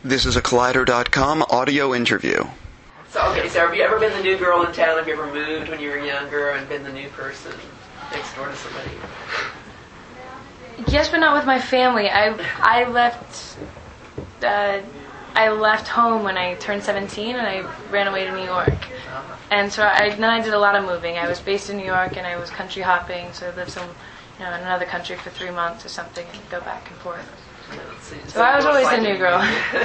This is a Collider.com audio interview. So have you ever been the new girl in town? Have you ever moved when you were younger and been the new person next door to somebody? Yes, but not with my family. I left home when I turned 17 and I ran away to New York. And so then I did a lot of moving. I was based in New York and I was country hopping, so I lived in another country for 3 months or something and go back and forth. So I was always the new girl.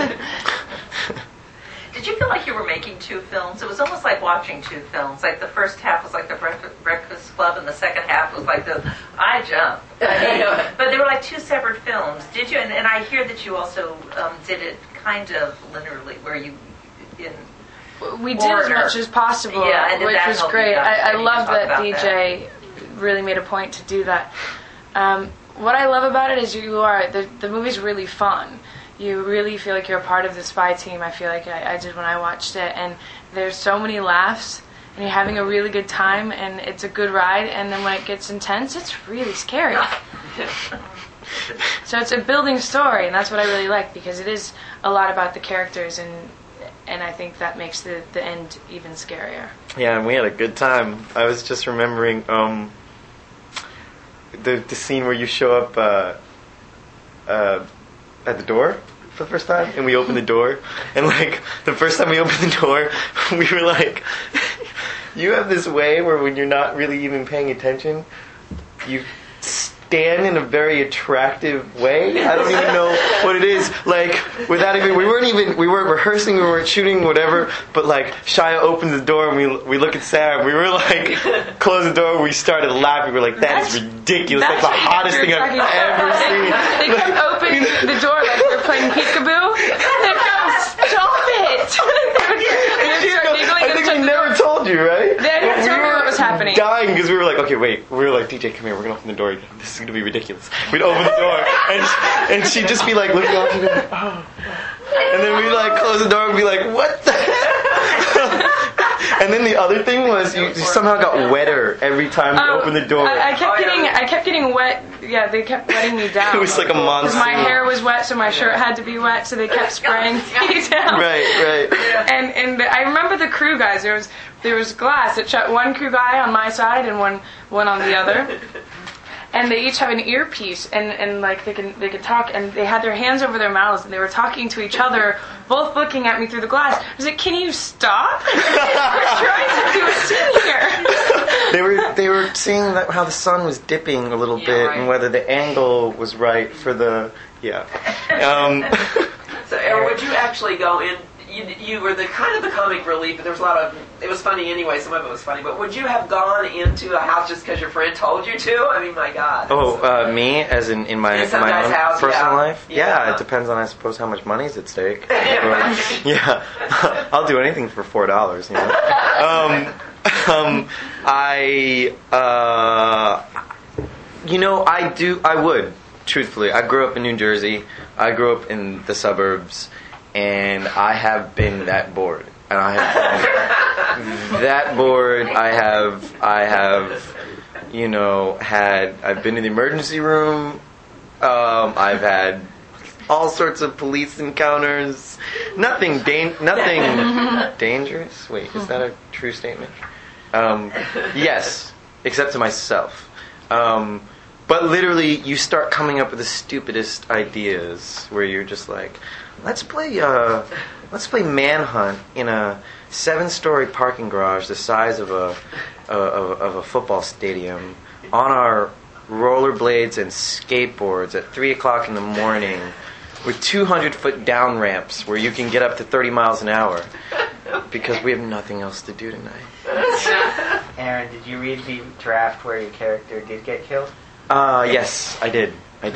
Did you feel like you were making two films? It was almost like watching two films. Like the first half was like the Breakfast Club, and the second half was like the I Jump. But they were like two separate films. Did you? And I hear that you also did it kind of linearly, where you we did as much as possible, which was great. I love that DJ really made a point to do that. What I love about it is the movie's really fun. You really feel like you're a part of the spy team. I feel like I did when I watched it, and there's so many laughs, and you're having a really good time, and it's a good ride, and then when it gets intense, it's really scary. So it's a building story, and that's what I really like, because it is a lot about the characters, and I think that makes the end even scarier. Yeah, and we had a good time. I was just remembering the scene where you show up at the door for the first time, and we opened the door, and like the first time we opened the door, we were like, you have this way where when you're not really even paying attention, you stand in a very attractive way. I don't even know what it is. Like, without even, we weren't rehearsing, we weren't shooting, whatever, but like, Shia opened the door and we look at Sarah, we were like, close the door, we started laughing, we were like, that is ridiculous, that's the hottest thing I've ever seen. They kept opening the door like we were playing peekaboo. They go, stop it! I think we never told you, right? They never told me what was happening. Dying because we were like, okay, wait. We were like, DJ, come here. We're gonna open the door again. This is gonna be ridiculous. We'd open the door, and she'd just be like looking off, and be like, oh. And then we'd like close the door and be like, what the hell? And then the other thing was you somehow got wetter every time you opened the door. I kept getting wet. Yeah, they kept wetting me down. It was like a monster. Because my hair was wet, so my shirt had to be wet, so they kept spraying me down. Right. And I remember the crew guys. There was glass. It shut one crew guy on my side and one on the other. And they each have an earpiece, and like they can talk, and they had their hands over their mouths, and they were talking to each other, both looking at me through the glass. I was like, "Can you stop? We're trying to do a scene here." They were seeing how the sun was dipping a little bit, right, and whether the angle was right for the So, Aaron, would you actually go in? You were the kind of the comic relief, but there was a lot of. It was funny anyway. Some of it was funny, but would you have gone into a house just because your friend told you to? I mean, my God. Oh, me as in my own house, personal life? Yeah, it depends on, I suppose, how much money's at stake. Yeah, I'll do anything for $4. I would. Truthfully, I grew up in New Jersey. I grew up in the suburbs. And I have been that bored. And I have been that bored. I've been in the emergency room. I've had all sorts of police encounters. Nothing dangerous. Wait, is that a true statement? Yes, except to myself. But literally, you start coming up with the stupidest ideas where you're just like, let's play Manhunt in a 7-story parking garage the size of a football stadium on our rollerblades and skateboards at 3 o'clock in the morning with 200-foot down ramps where you can get up to 30 miles an hour because we have nothing else to do tonight. Aaron, did you read the draft where your character did get killed? Yes, I did.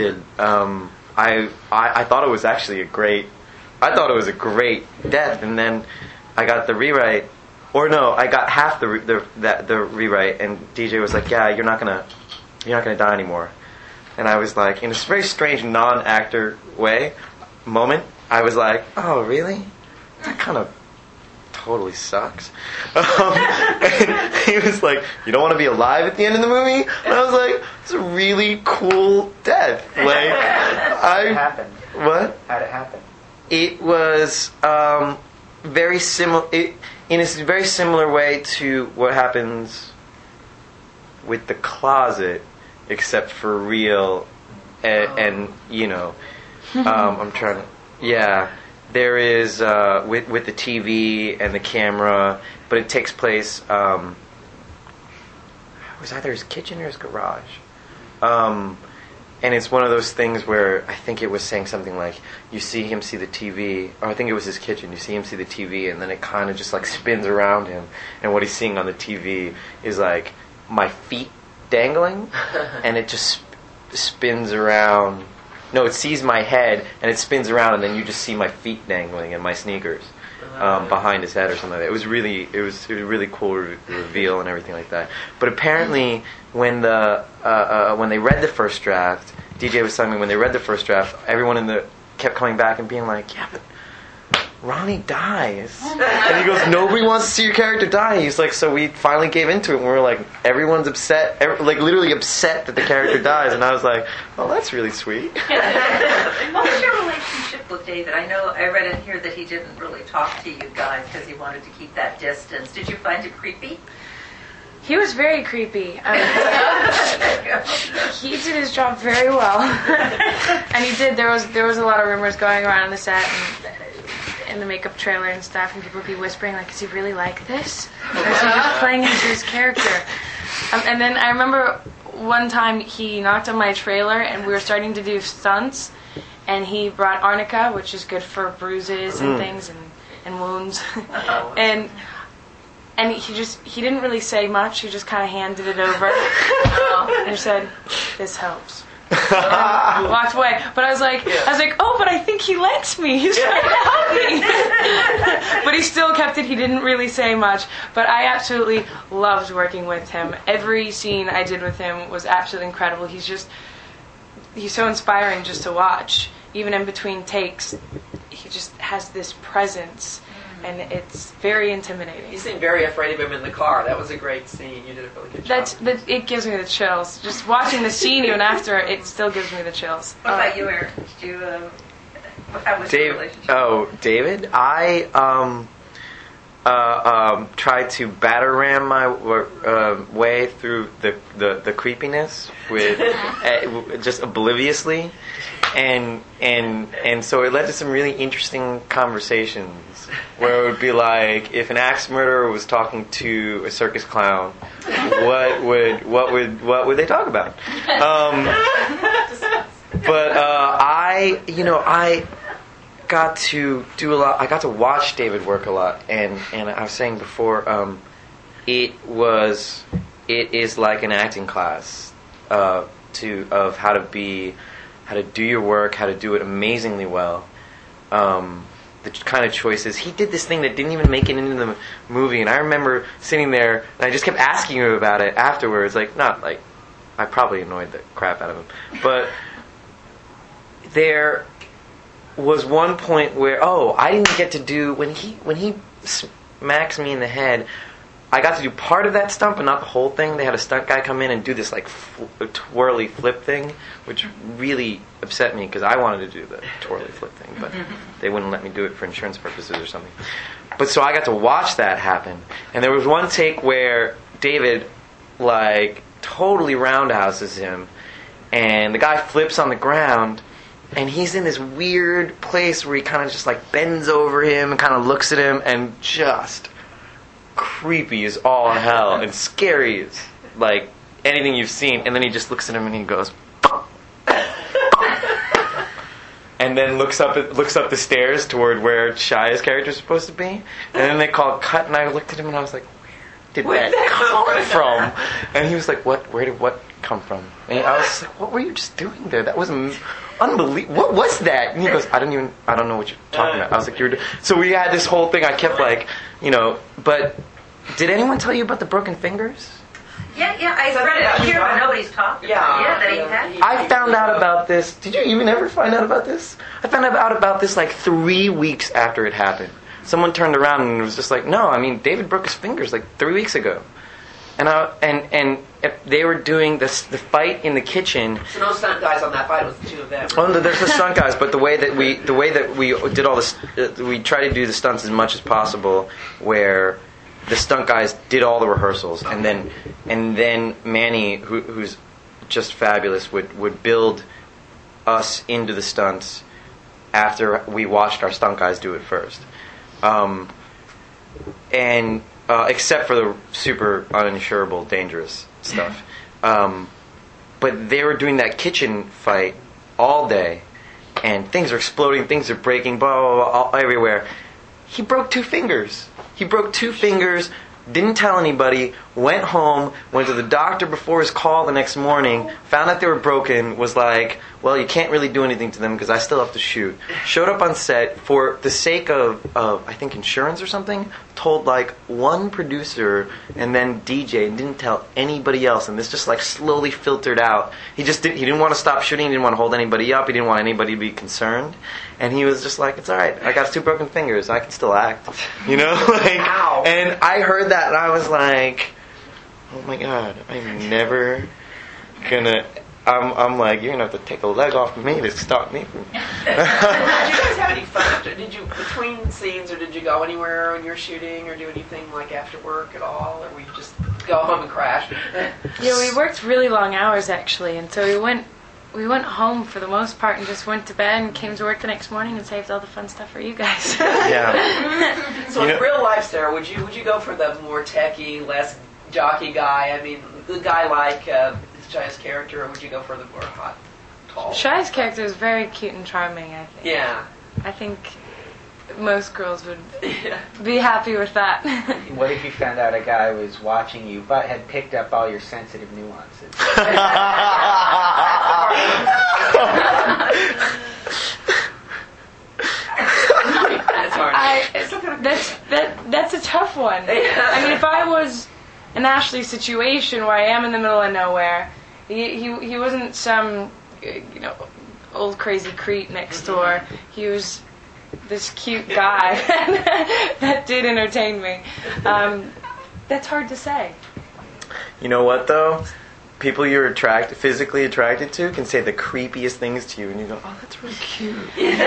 I thought it was actually I thought it was a great death, and then I got the rewrite, or no, I got half the rewrite, and DJ was like, "Yeah, you're not gonna die anymore," and I was like, in a very strange non-actor moment, I was like, "Oh, really? That kind of totally sucks." And he was like, "You don't want to be alive at the end of the movie?" And I was like, "It's a really cool death." Like, How did it happen? What? How'd it happen? It was very similar. In a very similar way to what happens with The Closet, except for real, and you know, I'm trying to. Yeah, there is with the TV and the camera, but it takes place. It was either his kitchen or his garage. And it's one of those things where I think it was saying something like, you see him see the TV, or I think it was his kitchen, you see him see the TV, and then it kind of just like spins around him, and what he's seeing on the TV is like my feet dangling, and it just spins around. No, it sees my head, and it spins around, and then you just see my feet dangling and my sneakers behind his head or something like that. It was a really cool reveal and everything like that. But apparently, when they read the first draft, DJ was telling me when they read the first draft, everyone kept coming back and being like, yeah, but Ronnie dies. And he goes, nobody wants to see your character die. He's like, so we finally gave into it, and we were like, everyone's upset, like literally upset that the character dies. And I was like, oh, that's really sweet. What was your relationship with David? I know I read in here that he didn't really talk to you guys because he wanted to keep that distance. Did you find it creepy? He was very creepy. He did his job very well, and he did. There was a lot of rumors going around on the set and in the makeup trailer and stuff, and people would be whispering like, "Is he really like this? Or is he just playing into his character?" And then I remember one time he knocked on my trailer, and we were starting to do stunts, and he brought arnica, which is good for bruises and things and wounds, And he didn't really say much. He just kind of handed it over and he said, "This helps." And walked away. But I was like, oh, but I think he likes me. He's trying to help me. But he still kept it. He didn't really say much. But I absolutely loved working with him. Every scene I did with him was absolutely incredible. He's so inspiring just to watch. Even in between takes, he just has this presence. And it's very intimidating. You seemed very afraid of him in the car. That was a great scene. You did a really good job. It gives me the chills. Just watching the scene even after, it still gives me the chills. What about you, Eric? Did you, how was your relationship? Oh, David? I tried to batter ram my way through the creepiness with just obliviously. And so it led to some really interesting conversations where it would be like, if an axe murderer was talking to a circus clown, what would they talk about? But I got to do a lot. I got to watch David work a lot, and I was saying before, it is like an acting class of how to do your work, how to do it amazingly well. The kind of choices. He did this thing that didn't even make it into the movie, and I remember sitting there, and I just kept asking him about it afterwards. I probably annoyed the crap out of him. But there was one point where, I didn't get to do, when he smacks me in the head, I got to do part of that stunt, but not the whole thing. They had a stunt guy come in and do this twirly flip thing, which really upset me because I wanted to do the twirly flip thing, but they wouldn't let me do it for insurance purposes or something. But so I got to watch that happen, and there was one take where David totally roundhouses him, and the guy flips on the ground, and he's in this weird place where he kind of just bends over him and kind of looks at him, and just creepy as all hell and scary as anything you've seen. And then he just looks at him and he goes and then looks up the stairs toward where Shia's character is supposed to be, and then they call cut, and I looked at him and I was like, where did that come from? And he was like, where did what come from? And I was like, what were you just doing there? That was unbelievable. What was that? And he goes, I don't know what you're talking about. I was like, so we had this whole thing. I kept but did anyone tell you about the broken fingers? Yeah, I read it here, but nobody's talked about it. Yeah, that he had. I found out about this. Did you even ever find out about this? I found out about this 3 weeks after it happened. Someone turned around and was just like, no, David broke his fingers 3 weeks ago. and if they were doing the fight in the kitchen. So no stunt guys on that fight. It was the two of them. Right? Oh, no, there's the stunt guys, but the way that we did all this, we try to do the stunts as much as possible, where the stunt guys did all the rehearsals, and then Manny, who's just fabulous, would build us into the stunts after we watched our stunt guys do it first, and except for the super uninsurable, dangerous stuff. But they were doing that kitchen fight all day, and things are exploding, things are breaking, blah, blah, blah, all, everywhere. He broke 2 fingers. Didn't tell anybody, went home, went to the doctor before his call the next morning, found out they were broken, was like, well, you can't really do anything to them because I still have to shoot. Showed up on set for the sake of I think, insurance or something, told like one producer and then DJ and didn't tell anybody else, and this just like slowly filtered out. He didn't want to stop shooting, he didn't want to hold anybody up, he didn't want anybody to be concerned. And he was just like, it's all right. I got 2 broken fingers. I can still act, you know. Like, and I heard that, and I was like, oh my God, I'm never gonna. I'm like, you're gonna have to take a leg off of me to stop me from. Did you guys have any fun? Did you between scenes, or did you go anywhere when you're shooting, or do anything like after work at all, or we just go home and crash? Yeah, we worked really long hours actually, and so we went home for the most part and just went to bed and came to work the next morning and saved all the fun stuff for you guys. Yeah. So in real life, Sarah, would you go for the more techie, less jockey guy? I mean, the guy like Shia's character, or would you go for the more hot, tall? Shia's character is very cute and charming, I think. Yeah. I think most girls would be happy with that. What if you found out a guy was watching you but had picked up all your sensitive nuances? That's a tough one. I mean, if I was in Ashley's situation where I am in the middle of nowhere, he wasn't some old crazy creep next door. He was this cute guy that did entertain me. That's hard to say. You know what though? People you're physically attracted to can say the creepiest things to you, and you go, "Oh, that's really cute."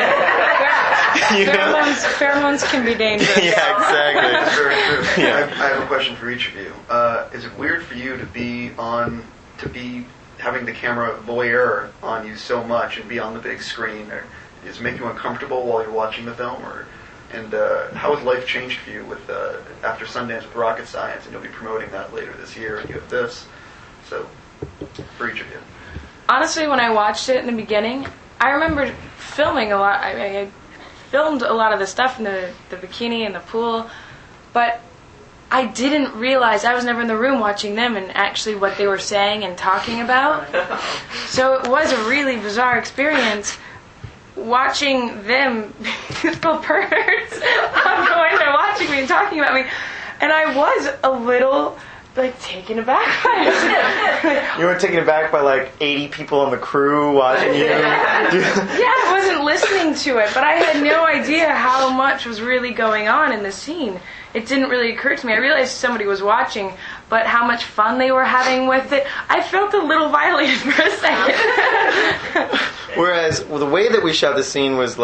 Pheromones can be dangerous. Yeah, exactly. That's very true. Yeah. I have a question for each of you. Is it weird for you to be having the camera voyeur on you so much and be on the big screen, or does it make you uncomfortable while you're watching the film, and how has life changed for you with after Sundance with Rocket Science, and you'll be promoting that later this year, and you have this? So, for each of you. Honestly, when I watched it in the beginning, I remember filming a lot. I filmed a lot of the stuff in the bikini and the pool, but I didn't realize, I was never in the room watching them and actually what they were saying and talking about. So it was a really bizarre experience watching them, little perverts, on the window watching me and talking about me. And I was a little taken aback by it. You were taken aback by 80 people on the crew watching you. Yeah, I wasn't listening to it, but I had no idea how much was really going on in the scene. It didn't really occur to me. I realized somebody was watching, but how much fun they were having with it, I felt a little violated for a second. Whereas the way that we shot the scene was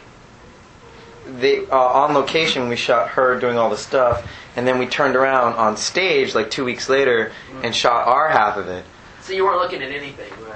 on location we shot her doing all the stuff, and then we turned around on stage 2 weeks later and shot our half of it. So you weren't looking at anything, right?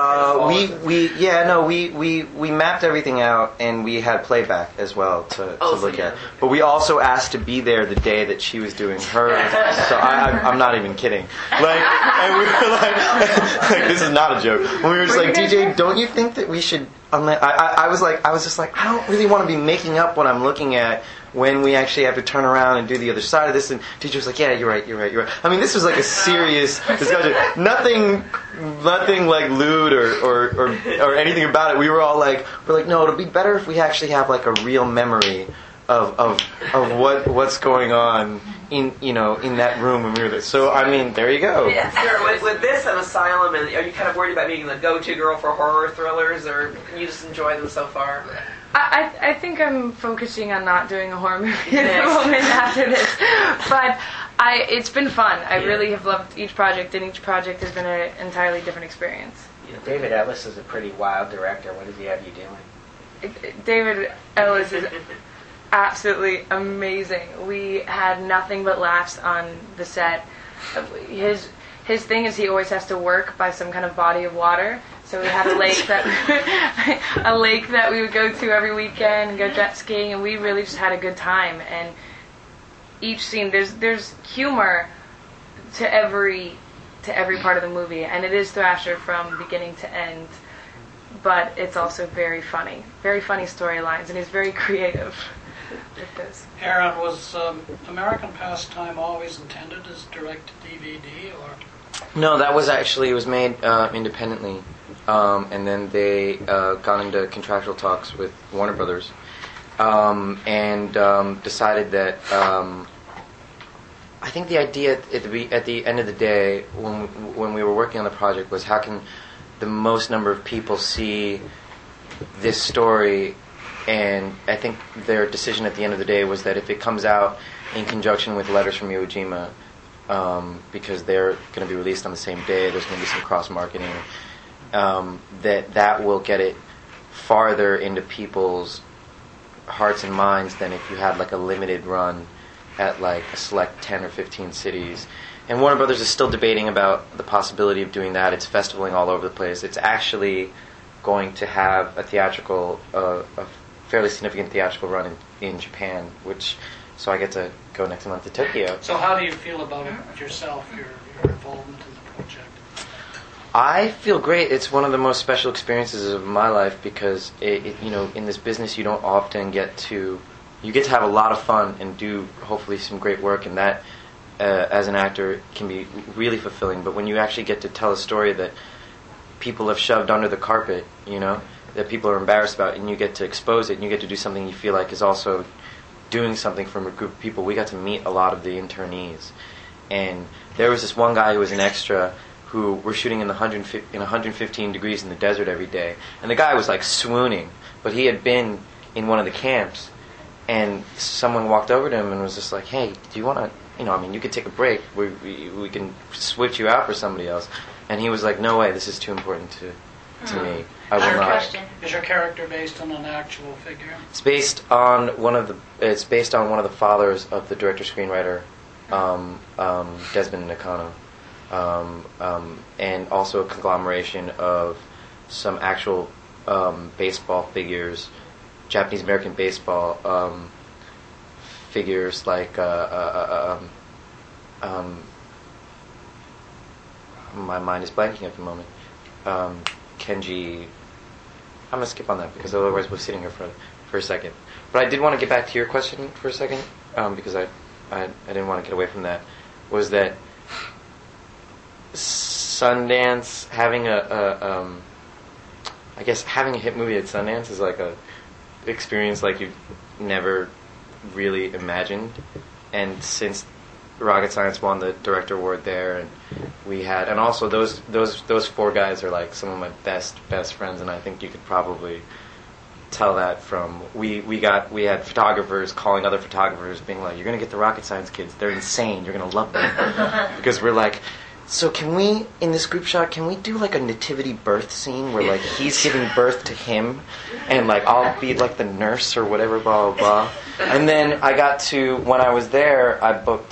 We mapped everything out, and we had playback as well to look at. But we also asked to be there the day that she was doing hers. So I'm not even kidding. And we were this is not a joke. And we were just DJ, don't you think that we should? I was just like, I don't really want to be making up what I'm looking at when we actually have to turn around and do the other side of this. And teacher was like, yeah, you're right. I mean, this was a serious discussion. Nothing lewd or anything about it. We were all we're no, it'll be better if we actually have a real memory of what's going on in that room when we were there. So I mean, there you go. Yeah. Sarah, with this and Asylum, are you kind of worried about being the go-to girl for horror thrillers, or you just enjoy them so far? I think I'm focusing on not doing a horror movie at the moment after this. But It's been fun. I really have loved each project, and each project has been an entirely different experience. David Ellis is a pretty wild director. What does he have you doing? David Ellis is absolutely amazing. We had nothing but laughs on the set. His thing is he always has to work by some kind of body of water. So we had a lake that we would go to every weekend and go jet skiing, and we really just had a good time. And each scene, there's humor to every part of the movie, and it is Thrasher from beginning to end. But it's also very funny storylines, and he's very creative with this. Aaron, was American Pastime always intended as direct-to-DVD, or? No, it was made independently, and then they got into contractual talks with Warner Brothers, and decided that I think the idea at the end of the day, when we were working on the project, was how can the most number of people see this story. And I think their decision at the end of the day was that if it comes out in conjunction with Letters from Iwo Jima, because they're going to be released on the same day, there's going to be some cross-marketing, that will get it farther into people's hearts and minds than if you had like a limited run at like a select 10 or 15 cities. And Warner Brothers is still debating about the possibility of doing that. It's festivaling all over the place. It's actually going to have a fairly significant theatrical run in Japan, so I get to go next month to Tokyo. So how do you feel about it yourself, your involvement in the project? I feel great. It's one of the most special experiences of my life because in this business you don't often get to have a lot of fun and do hopefully some great work, and that as an actor can be really fulfilling. But when you actually get to tell a story that people have shoved under the carpet, that people are embarrassed about, and you get to expose it, and you get to do something you feel like is also doing something from a group of people. We got to meet a lot of the internees, and there was this one guy who was an extra who were shooting in 115 degrees in the desert every day, and the guy was like swooning, but he had been in one of the camps, and someone walked over to him and was just like, "Hey, do you want to, you could take a break. We can switch you out for somebody else." And he was like, "No way, this is too important to me. I will not." Is your character based on an actual figure? It's based on one of the fathers of the director-screenwriter, Desmond Nakano, and also a conglomeration of some actual baseball figures, Japanese American baseball figures like my mind is blanking at the moment. Kenji. I'm going to skip on that because otherwise we're sitting here for a second. But I did want to get back to your question for a second because I didn't want to get away from that. Was that Sundance, having having a hit movie at Sundance is like a experience like you've never really imagined. And since Rocket Science won the director award there, and we had, and also those four guys are like some of my best friends, and I think you could probably tell that from we had photographers calling other photographers being like, "You're gonna get the Rocket Science kids, they're insane, you're gonna love them," because we're like, so can we, in this group shot, can we do like a nativity birth scene where like he's giving birth to him and like I'll be like the nurse or whatever, blah blah blah. And then I got to, when I was there, I booked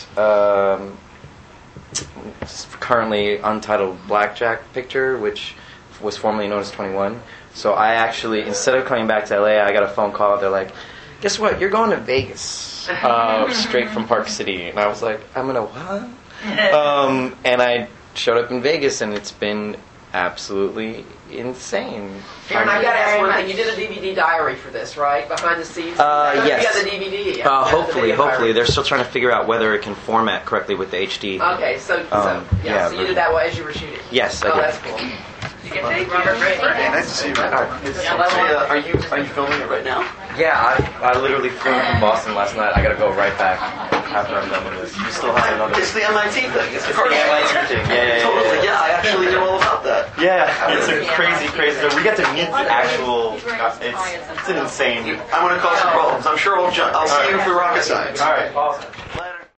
currently untitled Blackjack picture, which was formerly known as 21. So I actually, instead of coming back to LA, I got a phone call. They're like, "Guess what? You're going to Vegas straight from Park City." And I was like, "I'm gonna what?" And I showed up in Vegas, and it's been absolutely insane. Aaron, I gotta ask one thing. You did a DVD diary for this, right? Behind the scenes? Yes. You got the DVD. Hopefully. They're still trying to figure out whether it can format correctly with the HD. Okay, so you did that as you were shooting? Yes, I did. That's cool. Thank you. Hey, nice to see you. Are you filming it right now? Yeah, I literally flew from Boston last night. I gotta go right back after I'm done with this. You still have another... It's the MIT thing. It's the MIT thing. Yeah. Totally. Yeah, I actually knew all about that. Yeah, it's a crazy. So we get to meet the actual... It's an insane... I'm gonna cause some problems. I'm sure I'll see you for Rocket Science. All right, awesome.